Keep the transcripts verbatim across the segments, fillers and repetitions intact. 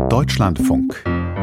Deutschlandfunk.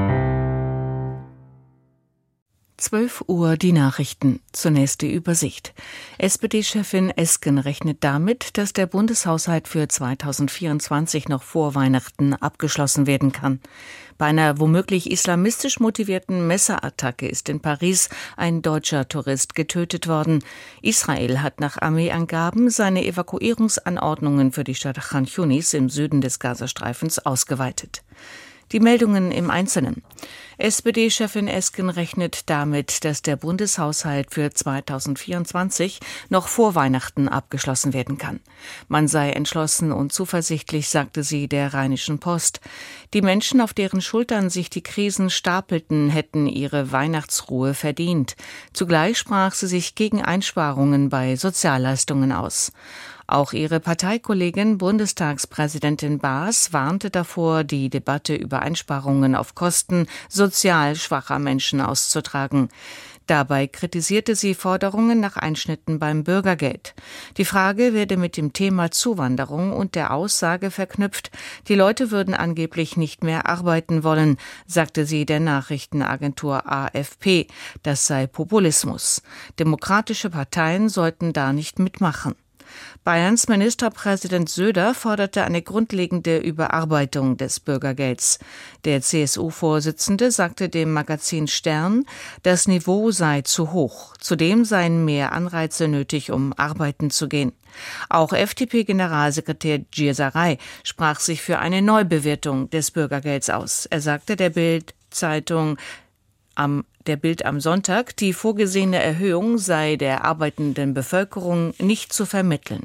zwölf Uhr die Nachrichten. Zunächst die Übersicht. S P D-Chefin Esken rechnet damit, dass der Bundeshaushalt für zweitausendvierundzwanzig noch vor Weihnachten abgeschlossen werden kann. Bei einer womöglich islamistisch motivierten Messerattacke ist in Paris ein deutscher Tourist getötet worden. Israel hat nach Armeeangaben seine Evakuierungsanordnungen für die Stadt Chan Yunis im Süden des Gazastreifens ausgeweitet. Die Meldungen im Einzelnen. S P D-Chefin Esken rechnet damit, dass der Bundeshaushalt für zweitausendvierundzwanzig noch vor Weihnachten abgeschlossen werden kann. Man sei entschlossen und zuversichtlich, sagte sie der Rheinischen Post. Die Menschen, auf deren Schultern sich die Krisen stapelten, hätten ihre Weihnachtsruhe verdient. Zugleich sprach sie sich gegen Einsparungen bei Sozialleistungen aus. Auch ihre Parteikollegin, Bundestagspräsidentin Baas, warnte davor, die Debatte über Einsparungen auf Kosten sozial schwacher Menschen auszutragen. Dabei kritisierte sie Forderungen nach Einschnitten beim Bürgergeld. Die Frage werde mit dem Thema Zuwanderung und der Aussage verknüpft, die Leute würden angeblich nicht mehr arbeiten wollen, sagte sie der Nachrichtenagentur A F P. Das sei Populismus. Demokratische Parteien sollten da nicht mitmachen. Bayerns Ministerpräsident Söder forderte eine grundlegende Überarbeitung des Bürgergelds. Der C S U-Vorsitzende sagte dem Magazin Stern, das Niveau sei zu hoch. Zudem seien mehr Anreize nötig, um arbeiten zu gehen. Auch F D P-Generalsekretär Gierserei sprach sich für eine Neubewertung des Bürgergelds aus. Er sagte der Bild-Zeitung am Der Bild am Sonntag, die vorgesehene Erhöhung sei der arbeitenden Bevölkerung nicht zu vermitteln.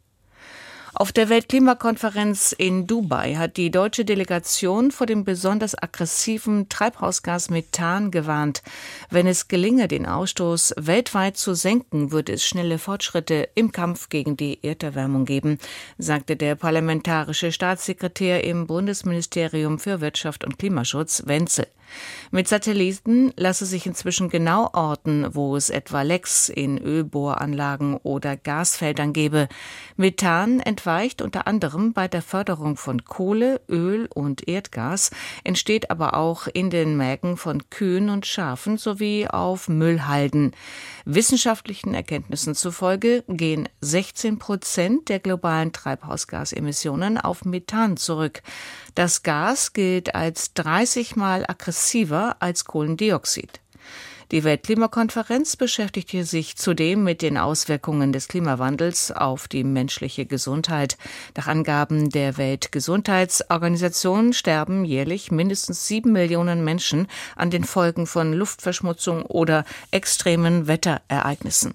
Auf der Weltklimakonferenz in Dubai hat die deutsche Delegation vor dem besonders aggressiven Treibhausgas Methan gewarnt. Wenn es gelinge, den Ausstoß weltweit zu senken, würde es schnelle Fortschritte im Kampf gegen die Erderwärmung geben, sagte der parlamentarische Staatssekretär im Bundesministerium für Wirtschaft und Klimaschutz, Wenzel. Mit Satelliten lasse sich inzwischen genau orten, wo es etwa Lecks in Ölbohranlagen oder Gasfeldern gebe. Methan entweicht unter anderem bei der Förderung von Kohle, Öl und Erdgas, entsteht aber auch in den Mägen von Kühen und Schafen sowie auf Müllhalden. Wissenschaftlichen Erkenntnissen zufolge gehen sechzehn Prozent der globalen Treibhausgasemissionen auf Methan zurück. Das Gas gilt als dreißig Mal aggressiver als Kohlendioxid. Die Weltklimakonferenz beschäftigte sich zudem mit den Auswirkungen des Klimawandels auf die menschliche Gesundheit. Nach Angaben der Weltgesundheitsorganisation sterben jährlich mindestens sieben Millionen Menschen an den Folgen von Luftverschmutzung oder extremen Wetterereignissen.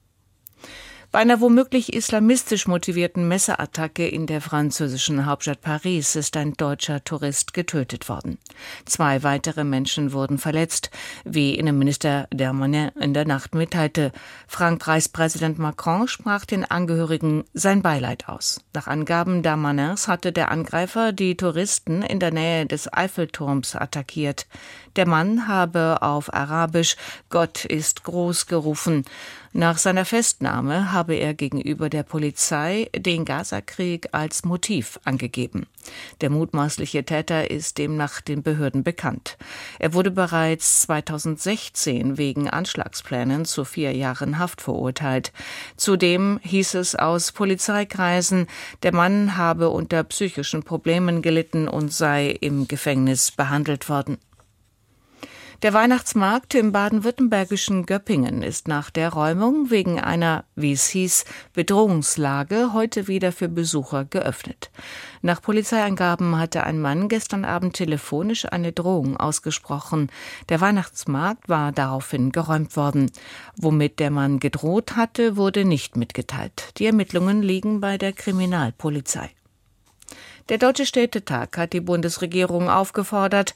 Bei einer womöglich islamistisch motivierten Messerattacke in der französischen Hauptstadt Paris ist ein deutscher Tourist getötet worden. Zwei weitere Menschen wurden verletzt, wie Innenminister Darmanin in der Nacht mitteilte. Frankreichs Präsident Macron sprach den Angehörigen sein Beileid aus. Nach Angaben Darmanins hatte der Angreifer die Touristen in der Nähe des Eiffelturms attackiert. Der Mann habe auf Arabisch „Gott ist groß" gerufen. Nach seiner Festnahme habe er gegenüber der Polizei den Gazakrieg als Motiv angegeben. Der mutmaßliche Täter ist demnach den Behörden bekannt. Er wurde bereits zweitausendsechzehn wegen Anschlagsplänen zu vier Jahren Haft verurteilt. Zudem hieß es aus Polizeikreisen, der Mann habe unter psychischen Problemen gelitten und sei im Gefängnis behandelt worden. Der Weihnachtsmarkt im baden-württembergischen Göppingen ist nach der Räumung wegen einer, wie es hieß, Bedrohungslage heute wieder für Besucher geöffnet. Nach Polizeiangaben hatte ein Mann gestern Abend telefonisch eine Drohung ausgesprochen. Der Weihnachtsmarkt war daraufhin geräumt worden. Womit der Mann gedroht hatte, wurde nicht mitgeteilt. Die Ermittlungen liegen bei der Kriminalpolizei. Der Deutsche Städtetag hat die Bundesregierung aufgefordert,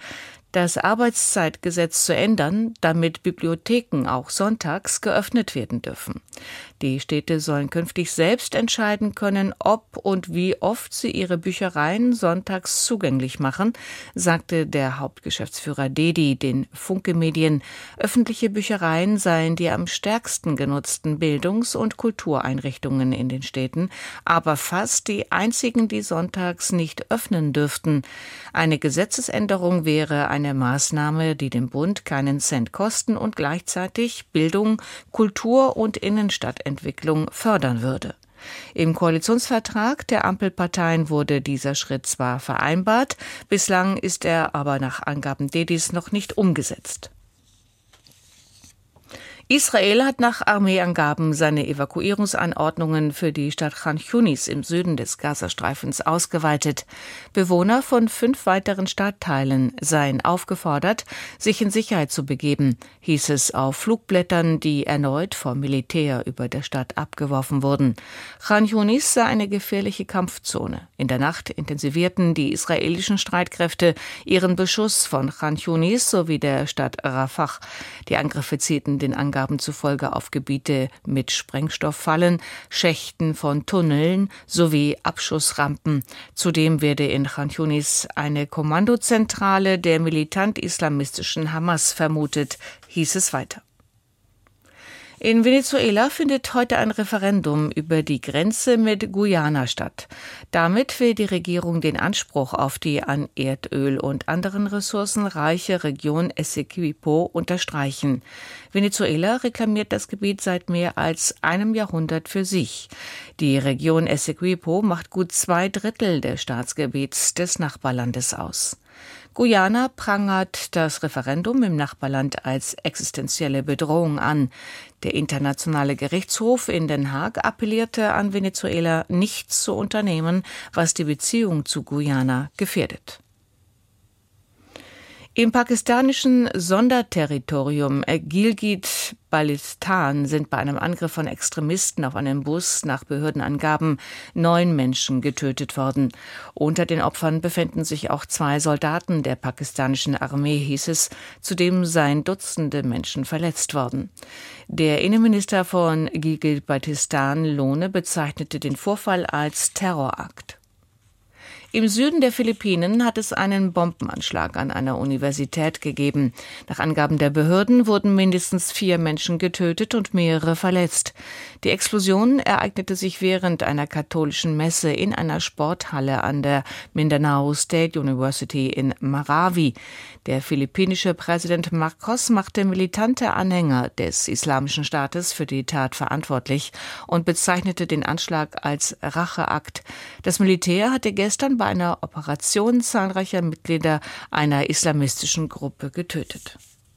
das Arbeitszeitgesetz zu ändern, damit Bibliotheken auch sonntags geöffnet werden dürfen. Die Städte sollen künftig selbst entscheiden können, ob und wie oft sie ihre Büchereien sonntags zugänglich machen, sagte der Hauptgeschäftsführer Dedi den Funke Medien. Öffentliche Büchereien seien die am stärksten genutzten Bildungs- und Kultureinrichtungen in den Städten, aber fast die einzigen, die sonntags nicht öffnen dürften. Eine Gesetzesänderung wäre ein eine Maßnahme, die dem Bund keinen Cent kosten und gleichzeitig Bildung, Kultur und Innenstadtentwicklung fördern würde. Im Koalitionsvertrag der Ampelparteien wurde dieser Schritt zwar vereinbart, bislang ist er aber nach Angaben Dedis noch nicht umgesetzt. Israel hat nach Armeeangaben seine Evakuierungsanordnungen für die Stadt Chan Yunis im Süden des Gazastreifens ausgeweitet. Bewohner von fünf weiteren Stadtteilen seien aufgefordert, sich in Sicherheit zu begeben, hieß es auf Flugblättern, die erneut vom Militär über der Stadt abgeworfen wurden. Chan Yunis sei eine gefährliche Kampfzone. In der Nacht intensivierten die israelischen Streitkräfte ihren Beschuss von Chan Yunis sowie der Stadt Rafah. Die Angriffe zielten den Angaben zufolge auf Gebiete mit Sprengstofffallen, Schächten von Tunneln sowie Abschussrampen. Zudem werde in Chan Yunis eine Kommandozentrale der militant-islamistischen Hamas vermutet, hieß es weiter. In Venezuela findet heute ein Referendum über die Grenze mit Guyana statt. Damit will die Regierung den Anspruch auf die an Erdöl und anderen Ressourcen reiche Region Essequibo unterstreichen. Venezuela reklamiert das Gebiet seit mehr als einem Jahrhundert für sich. Die Region Essequibo macht gut zwei Drittel des Staatsgebiets des Nachbarlandes aus. Guyana prangert das Referendum im Nachbarland als existenzielle Bedrohung an. Der Internationale Gerichtshof in Den Haag appellierte an Venezuela, nichts zu unternehmen, was die Beziehung zu Guyana gefährdet. Im pakistanischen Sonderterritorium Gilgit-Baltistan sind bei einem Angriff von Extremisten auf einen Bus nach Behördenangaben neun Menschen getötet worden. Unter den Opfern befinden sich auch zwei Soldaten der pakistanischen Armee, hieß es. Zudem seien Dutzende Menschen verletzt worden. Der Innenminister von Gilgit-Baltistan, Lone, bezeichnete den Vorfall als Terrorakt. Im Süden der Philippinen hat es einen Bombenanschlag an einer Universität gegeben. Nach Angaben der Behörden wurden mindestens vier Menschen getötet und mehrere verletzt. Die Explosion ereignete sich während einer katholischen Messe in einer Sporthalle an der Mindanao State University in Marawi. Der philippinische Präsident Marcos machte militante Anhänger des Islamischen Staates für die Tat verantwortlich und bezeichnete den Anschlag als Racheakt. Das Militär hatte gestern bei einer Operation zahlreicher Mitglieder einer islamistischen Gruppe getötet.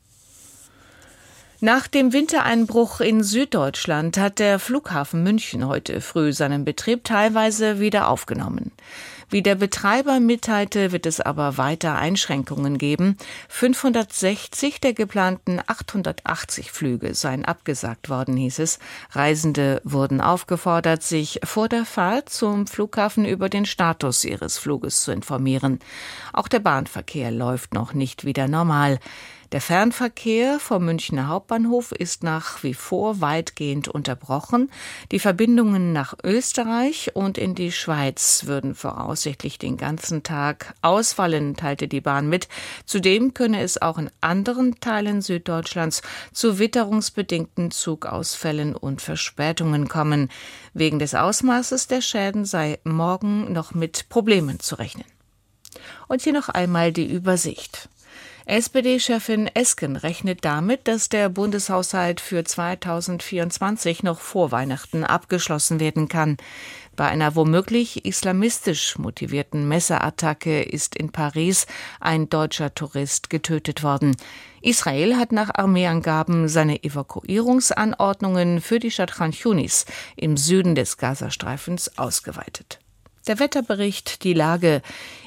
Nach dem Wintereinbruch in Süddeutschland hat der Flughafen München heute früh seinen Betrieb teilweise wieder aufgenommen. Wie der Betreiber mitteilte, wird es aber weiter Einschränkungen geben. fünfhundertsechzig der geplanten achthundertachtzig Flüge seien abgesagt worden, hieß es. Reisende wurden aufgefordert, sich vor der Fahrt zum Flughafen über den Status ihres Fluges zu informieren. Auch der Bahnverkehr läuft noch nicht wieder normal. Der Fernverkehr vom Münchner Hauptbahnhof ist nach wie vor weitgehend unterbrochen. Die Verbindungen nach Österreich und in die Schweiz würden voraussichtlich den ganzen Tag ausfallen, teilte die Bahn mit. Zudem könne es auch in anderen Teilen Süddeutschlands zu witterungsbedingten Zugausfällen und Verspätungen kommen. Wegen des Ausmaßes der Schäden sei morgen noch mit Problemen zu rechnen. Und hier noch einmal die Übersicht. S P D-Chefin Esken rechnet damit, dass der Bundeshaushalt für zweitausendvierundzwanzig noch vor Weihnachten abgeschlossen werden kann. Bei einer womöglich islamistisch motivierten Messerattacke ist in Paris ein deutscher Tourist getötet worden. Israel hat nach Armeeangaben seine Evakuierungsanordnungen für die Stadt Chan Yunis im Süden des Gazastreifens ausgeweitet. Der Wetterbericht, die Lage.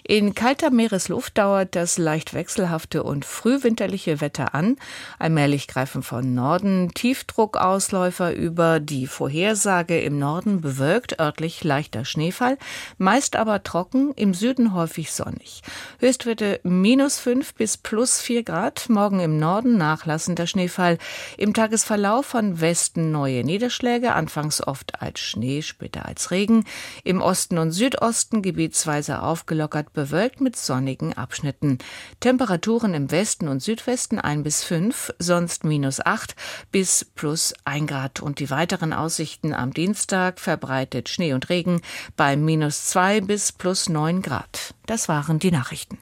In kalter Meeresluft dauert das leicht wechselhafte und frühwinterliche Wetter an. Allmählich greifen von Norden Tiefdruckausläufer über. Die Vorhersage: im Norden bewölkt, örtlich leichter Schneefall, meist aber trocken, im Süden häufig sonnig. Höchstwerte minus fünf bis plus vier Grad, morgen im Norden nachlassender Schneefall. Im Tagesverlauf von Westen neue Niederschläge, anfangs oft als Schnee, später als Regen. Im Osten und Südosten gebietsweise aufgelockert, bewölkt mit sonnigen Abschnitten. Temperaturen im Westen und Südwesten ein bis fünf, sonst minus acht bis plus ein Grad. Und die weiteren Aussichten am Dienstag: verbreitet Schnee und Regen bei minus zwei bis plus neun Grad. Das waren die Nachrichten.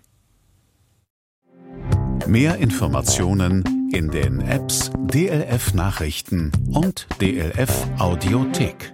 Mehr Informationen in den Apps D L F Nachrichten und D L F Audiothek.